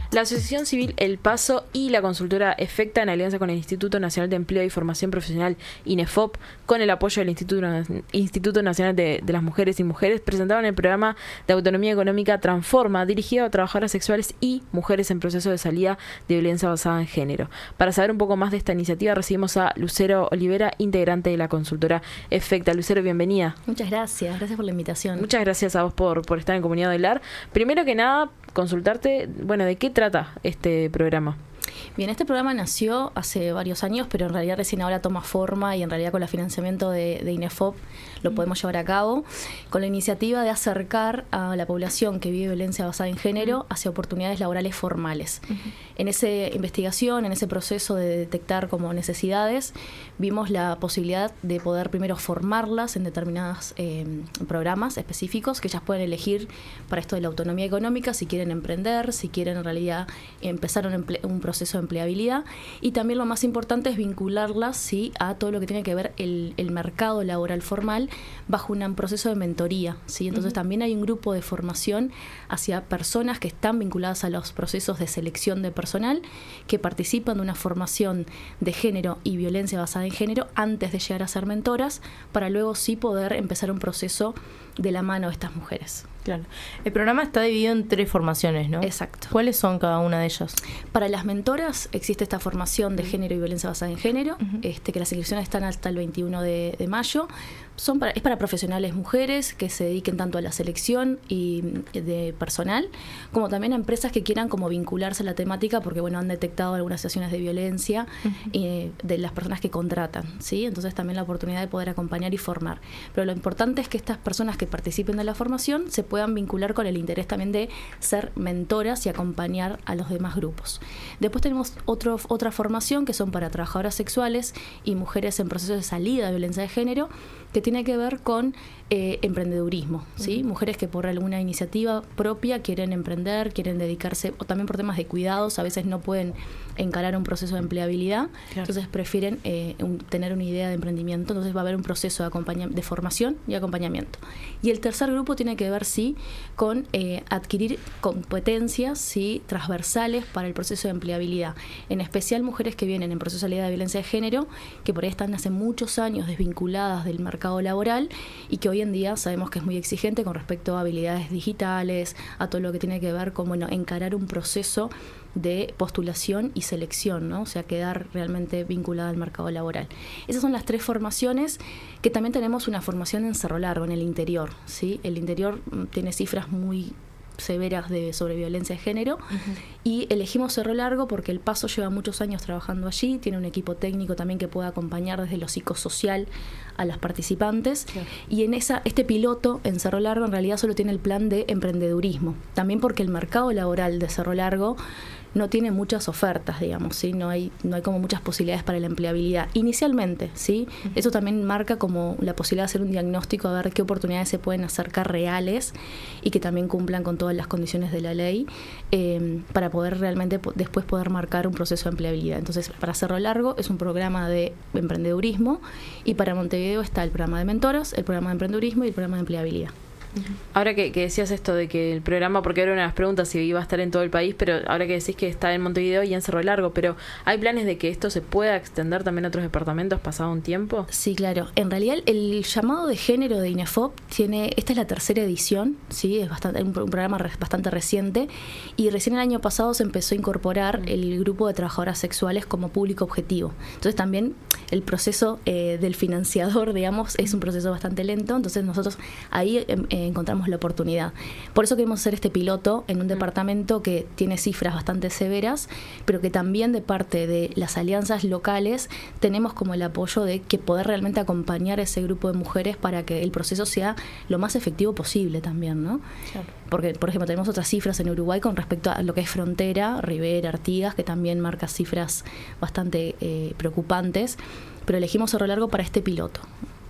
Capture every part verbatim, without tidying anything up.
La Asociación Civil El Paso y la consultora Efecta, en alianza con el Instituto Nacional de Empleo y Formación Profesional, INEFOP, con el apoyo del Instituto, Instituto Nacional de, de las Mujeres y Mujeres, presentaron el programa de autonomía económica Transforma, dirigido a trabajadoras sexuales y mujeres en proceso de salida de violencia basada en género. Para saber un poco más de esta iniciativa, recibimos a Lucero Olivera, integrante de la consultora Efecta. Lucero, bienvenida. Muchas gracias, gracias por la invitación. Muchas gracias a vos por, por estar en Comunidad del Lar. Primero que nada, consultarte, bueno, ¿de qué trata este programa? Bien, este programa nació hace varios años, pero en realidad recién ahora toma forma y en realidad con el financiamiento de, de INEFOP lo podemos llevar a cabo, con la iniciativa de acercar a la población que vive violencia basada en género hacia oportunidades laborales formales. Uh-huh. En esa investigación, en ese proceso de detectar como necesidades, vimos la posibilidad de poder primero formarlas en determinados eh, programas específicos que ellas pueden elegir para esto de la autonomía económica, si quieren emprender, si quieren en realidad empezar un, emple- un proceso de empleabilidad, y también lo más importante es vincularlas ¿sí? a todo lo que tiene que ver el, el mercado laboral formal bajo un proceso de mentoría, ¿sí? Entonces uh-huh. también hay un grupo de formación hacia personas que están vinculadas a los procesos de selección de personal, que participan de una formación de género y violencia basada en género antes de llegar a ser mentoras, para luego sí poder empezar un proceso de la mano de estas mujeres. Claro. El programa está dividido en tres formaciones, ¿no? Exacto. ¿Cuáles son cada una de ellas? Para las mentoras existe esta formación de género y violencia basada en género, uh-huh. este, que las inscripciones están hasta el veintiuno de, de mayo. Son para, es para profesionales mujeres que se dediquen tanto a la selección y de personal, como también a empresas que quieran como vincularse a la temática porque bueno han detectado algunas situaciones de violencia uh-huh. eh, de las personas que contratan, ¿sí? Entonces también la oportunidad de poder acompañar y formar. Pero lo importante es que estas personas que participen de la formación se puedan vincular con el interés también de ser mentoras y acompañar a los demás grupos. Después tenemos otro, otra formación que son para trabajadoras sexuales y mujeres en proceso de salida de violencia de género, que tiene que ver con eh, emprendedurismo, ¿sí? Uh-huh. Mujeres que por alguna iniciativa propia quieren emprender, quieren dedicarse, o también por temas de cuidados, a veces no pueden encarar un proceso de empleabilidad, claro. Entonces prefieren eh, un, tener una idea de emprendimiento, entonces va a haber un proceso de, acompaña- de formación y acompañamiento. Y el tercer grupo tiene que ver, sí, con eh, adquirir competencias, sí, transversales para el proceso de empleabilidad, en especial mujeres que vienen en proceso de salida de violencia de género, que por ahí están hace muchos años desvinculadas del mercado laboral y que hoy en día sabemos que es muy exigente con respecto a habilidades digitales, a todo lo que tiene que ver con bueno, encarar un proceso de postulación y selección, ¿no? O sea, quedar realmente vinculada al mercado laboral. Esas son las tres formaciones, que también tenemos una formación en Cerro Largo, en el interior, ¿sí? El interior tiene cifras muy severas de sobre violencia de género uh-huh. y elegimos Cerro Largo porque El Paso lleva muchos años trabajando allí, tiene un equipo técnico también que puede acompañar desde lo psicosocial a las participantes claro. Y en esa este piloto en Cerro Largo en realidad solo tiene el plan de emprendedurismo, también porque el mercado laboral de Cerro Largo no tiene muchas ofertas, digamos, ¿sí? No hay, no hay como muchas posibilidades para la empleabilidad. Inicialmente, ¿sí? Uh-huh. Eso también marca como la posibilidad de hacer un diagnóstico, a ver qué oportunidades se pueden acercar reales y que también cumplan con todas las condiciones de la ley eh, para poder realmente po- después poder marcar un proceso de empleabilidad. Entonces, para Cerro Largo es un programa de emprendedurismo y para Montevideo está el programa de mentoras, el programa de emprendedurismo y el programa de empleabilidad. Ahora que, que decías esto de que el programa, porque era una de las preguntas si iba a estar en todo el país, pero ahora que decís que está en Montevideo y en Cerro Largo, pero ¿hay planes de que esto se pueda extender también a otros departamentos pasado un tiempo? Sí, claro. En realidad el llamado de género de INEFOP tiene, esta es la tercera edición, sí, es bastante un, un programa re, bastante reciente y recién el año pasado se empezó a incorporar el grupo de trabajadoras sexuales como público objetivo. Entonces también el proceso eh, del financiador, digamos, es un proceso bastante lento, entonces nosotros ahí eh, encontramos la oportunidad. Por eso queremos hacer este piloto en un departamento que tiene cifras bastante severas, pero que también de parte de las alianzas locales tenemos como el apoyo de que poder realmente acompañar a ese grupo de mujeres para que el proceso sea lo más efectivo posible también, ¿no? Claro. Porque, por ejemplo, tenemos otras cifras en Uruguay con respecto a lo que es Frontera, Rivera, Artigas, que también marca cifras bastante eh, preocupantes, pero elegimos Cerro Largo para este piloto.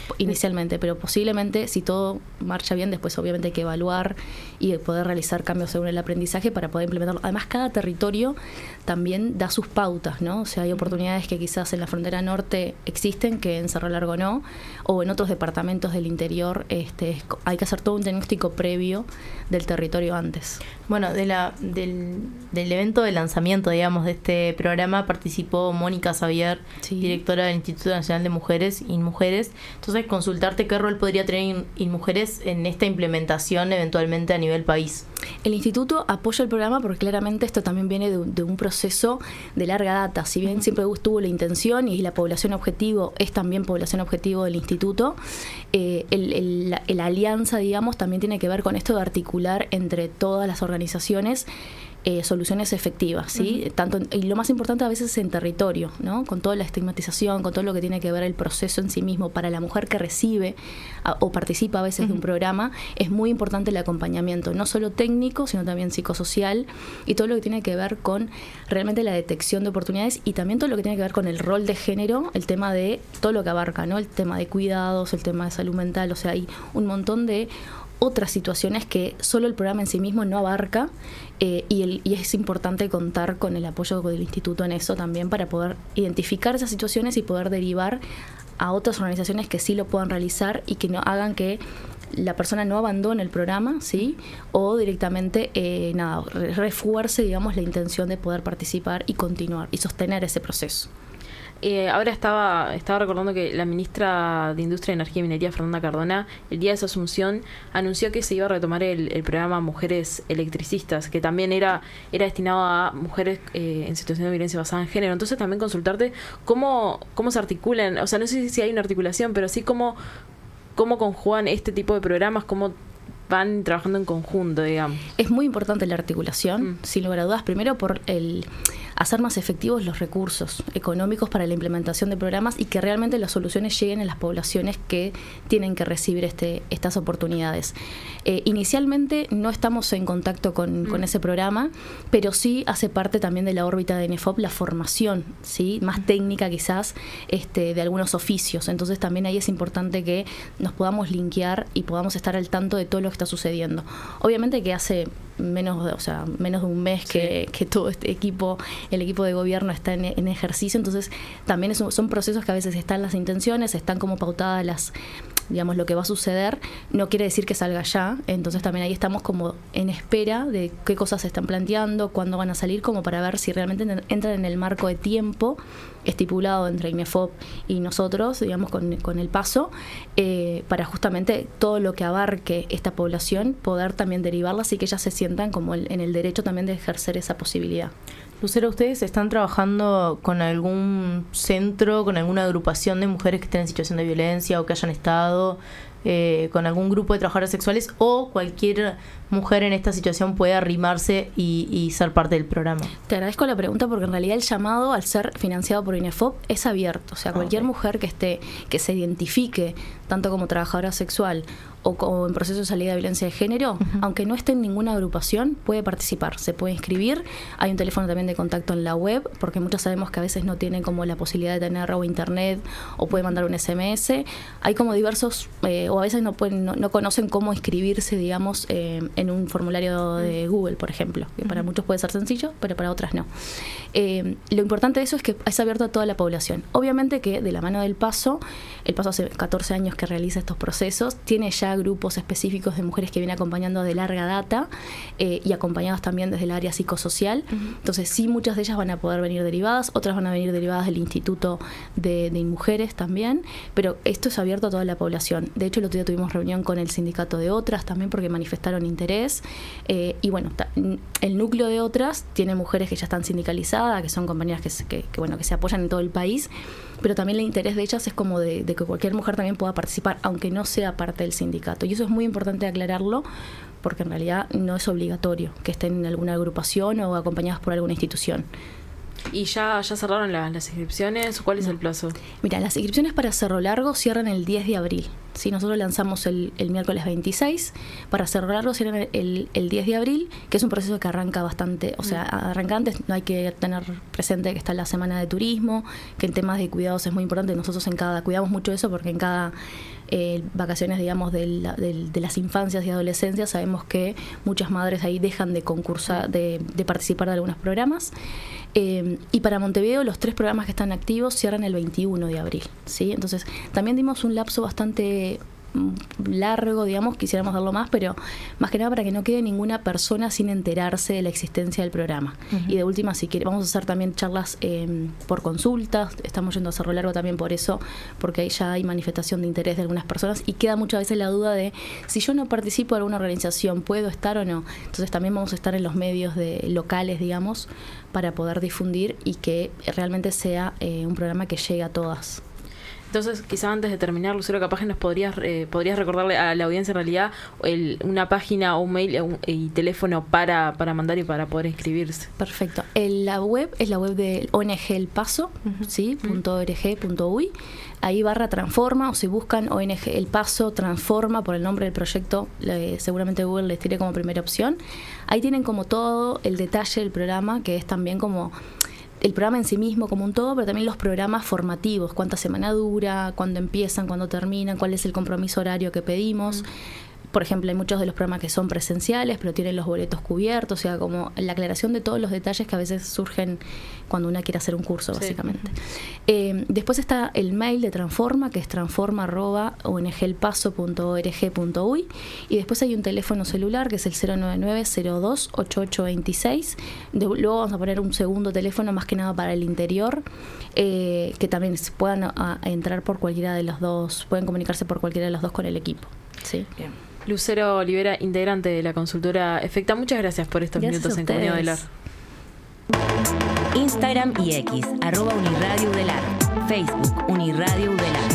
inicialmente, pero posiblemente si todo marcha bien, después obviamente hay que evaluar y poder realizar cambios según el aprendizaje para poder implementarlo. Además, cada territorio también da sus pautas, ¿no? O sea, hay oportunidades que quizás en la frontera norte existen, que en Cerro Largo no, o en otros departamentos del interior este, hay que hacer todo un diagnóstico previo del territorio antes. Bueno, de la, del, del evento de lanzamiento, digamos, de este programa participó Mónica Xavier, sí, directora del Instituto Nacional de Mujeres, INMujeres. Entonces, consultarte qué rol podría tener INMujeres en esta implementación eventualmente a nivel país. El instituto apoya el programa porque claramente esto también viene de un, de un proceso de larga data. Si bien siempre tuvo la intención y la población objetivo es también población objetivo del instituto, eh, el, el, la, la alianza, digamos, también tiene que ver con esto de articular entre todas las organizaciones Eh, soluciones efectivas, ¿sí? Uh-huh. Tanto, y lo más importante a veces es en territorio, ¿no? Con toda la estigmatización, con todo lo que tiene que ver el proceso en sí mismo para la mujer que recibe a, o participa a veces uh-huh. de un programa, es muy importante el acompañamiento, no solo técnico, sino también psicosocial y todo lo que tiene que ver con realmente la detección de oportunidades y también todo lo que tiene que ver con el rol de género, el tema de todo lo que abarca, ¿no? El tema de cuidados, el tema de salud mental, o sea, hay un montón de otras situaciones que solo el programa en sí mismo no abarca eh, y, el, y es importante contar con el apoyo del instituto en eso también para poder identificar esas situaciones y poder derivar a otras organizaciones que sí lo puedan realizar y que no hagan que la persona no abandone el programa, ¿sí? O directamente eh, nada, refuerce, digamos, la intención de poder participar y continuar y sostener ese proceso. Eh, ahora estaba estaba recordando que la ministra de Industria, Energía y Minería, Fernanda Cardona, el día de su asunción, anunció que se iba a retomar el, el programa Mujeres Electricistas, que también era era destinado a mujeres eh, en situación de violencia basada en género. Entonces también consultarte cómo cómo se articulan, o sea, no sé si hay una articulación, pero sí cómo, cómo conjugan este tipo de programas, cómo van trabajando en conjunto, digamos. Es muy importante la articulación, mm. sin lugar a dudas, primero por el hacer más efectivos los recursos económicos para la implementación de programas y que realmente las soluciones lleguen a las poblaciones que tienen que recibir este, estas oportunidades. Eh, inicialmente no estamos en contacto con, mm. con ese programa, pero sí hace parte también de la órbita de INEFOP la formación, ¿sí? Más mm. técnica quizás este, de algunos oficios. Entonces también ahí es importante que nos podamos linkear y podamos estar al tanto de todo lo que está sucediendo. Obviamente que hace menos de, o sea, menos de un mes sí. que, que todo este equipo, el equipo de gobierno está en, en ejercicio, entonces también es, son procesos que a veces están las intenciones, están como pautadas las, digamos, lo que va a suceder, no quiere decir que salga ya, entonces también ahí estamos como en espera de qué cosas se están planteando, cuándo van a salir, como para ver si realmente entran en el marco de tiempo estipulado entre INEFOP y nosotros, digamos, con, con el paso, eh, para justamente todo lo que abarque esta población, poder también derivarlas y que ellas se sientan como el, en el derecho también de ejercer esa posibilidad. Lucero, ¿ustedes están trabajando con algún centro, con alguna agrupación de mujeres que estén en situación de violencia o que hayan estado eh, con algún grupo de trabajadoras sexuales, o cualquier mujer en esta situación puede arrimarse y, y ser parte del programa? Te agradezco la pregunta porque en realidad el llamado, al ser financiado por INEFOP, es abierto. O sea, cualquier okay. mujer que esté, que se identifique tanto como trabajadora sexual o, o en proceso de salida de violencia de género, uh-huh. aunque no esté en ninguna agrupación, puede participar, se puede inscribir. Hay un teléfono también de contacto en la web, porque muchos sabemos que a veces no tienen como la posibilidad de tener o internet o puede mandar un ese eme ese. Hay como diversos, eh, o a veces no pueden, no, no conocen cómo inscribirse, digamos, eh, en un formulario de Google, por ejemplo, que para muchos puede ser sencillo, pero para otras no. Eh, lo importante de eso es que es abierto a toda la población. Obviamente que de la mano del Paso, el Paso hace catorce años que realiza estos procesos, tiene ya grupos específicos de mujeres que vienen acompañando de larga data eh, y acompañadas también desde el área psicosocial. Uh-huh. Entonces sí, muchas de ellas van a poder venir derivadas, otras van a venir derivadas del Instituto de, de INMujeres también, pero esto es abierto a toda la población. De hecho, el otro día tuvimos reunión con el sindicato de Otras también porque manifestaron interés. Eh, y bueno, ta, el núcleo de Otras tiene mujeres que ya están sindicalizadas, que son compañeras que, que, que, bueno, que se apoyan en todo el país, pero también el interés de ellas es como de, de que cualquier mujer también pueda participar, aunque no sea parte del sindicato. Y eso es muy importante aclararlo, porque en realidad no es obligatorio que estén en alguna agrupación o acompañadas por alguna institución. ¿Y ya, ya cerraron la, las inscripciones? ¿Cuál es no. el plazo? Mira, las inscripciones para Cerro Largo cierran el diez de abril. Sí, nosotros lanzamos el, el miércoles veintiséis. Para Cerro Largo cierran el, el diez de abril, que es un proceso que arranca bastante, o sea, arranca antes. No hay que tener presente que está la semana de turismo, que en temas de cuidados es muy importante. Nosotros en cada, cuidamos mucho eso porque en cada eh, vacaciones, digamos, de, la, de, de las infancias y adolescencias, sabemos que muchas madres ahí dejan de concursar, de, de participar de algunos programas. Eh, y para Montevideo los tres programas que están activos cierran el veintiuno de abril, ¿sí? Entonces también dimos un lapso bastante largo, digamos, quisiéramos darlo más, pero más que nada para que no quede ninguna persona sin enterarse de la existencia del programa. Uh-huh. Y de última, si quiere, vamos a hacer también charlas eh, por consultas, estamos yendo a Cerro Largo también por eso, porque ahí ya hay manifestación de interés de algunas personas y queda muchas veces la duda de si yo no participo de alguna organización, ¿puedo estar o no? Entonces también vamos a estar en los medios de, locales, digamos, para poder difundir y que realmente sea eh, un programa que llegue a todas. Entonces, quizá antes de terminar, Lucero, capaz que nos podrías eh, podrías recordarle a la audiencia en realidad el, una página o un mail un, y teléfono para, para mandar y para poder inscribirse. Perfecto. El, la web es la web de O N G El Paso, uh-huh. ¿sí? punto org punto uy. Ahí barra Transforma, o si buscan O N G El Paso Transforma por el nombre del proyecto, le, seguramente Google les tire como primera opción. Ahí tienen como todo el detalle del programa, que es también como el programa en sí mismo como un todo, pero también los programas formativos, cuánta semana dura, cuándo empiezan, cuándo terminan, cuál es el compromiso horario que pedimos. Mm. Por ejemplo, hay muchos de los programas que son presenciales, pero tienen los boletos cubiertos, o sea, como la aclaración de todos los detalles que a veces surgen cuando una quiere hacer un curso, sí. básicamente. Eh, después está el mail de Transforma, que es transforma arroba o n g el paso punto org punto uy, y después hay un teléfono celular que es el cero nueve nueve cero dos ocho ocho dos seis. De, luego vamos a poner un segundo teléfono más que nada para el interior, eh, que también puedan a, a entrar por cualquiera de los dos, pueden comunicarse por cualquiera de los dos con el equipo. Sí. Bien. Lucero Olivera, integrante de la consultora Efecta, muchas gracias por estos gracias minutos en Comunidad Udelar. Instagram y X, arroba Uniradio Udelar. Facebook, Uniradio Udelar.